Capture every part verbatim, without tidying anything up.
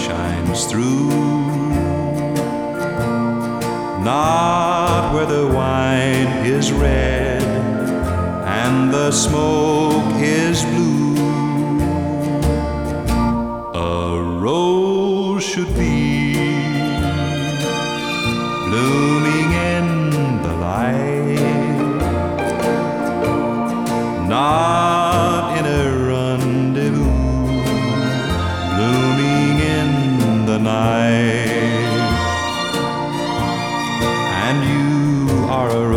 shines through. Not where the wine is red and the smoke is blue. A rose should be blooming in the light, not in a rendezvous, blooming in the night. And you are a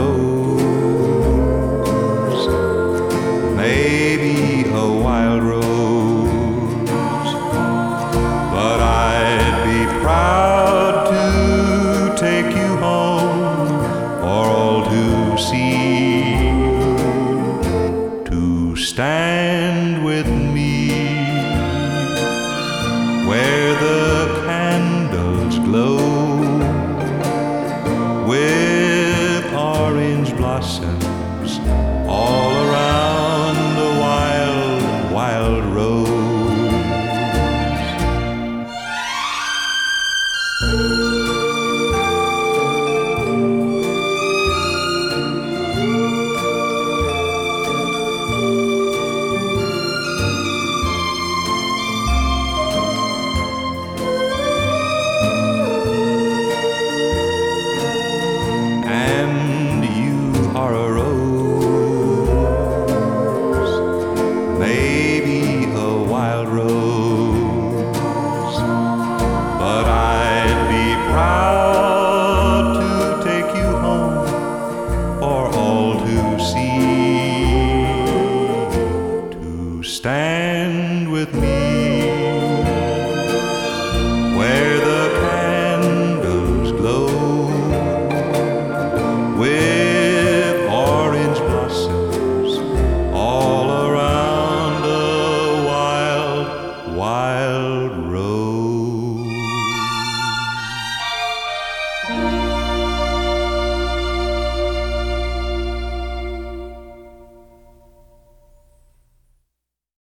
rose, maybe a wild rose, but I'd be proud to take you home for all to see, to stand with me where the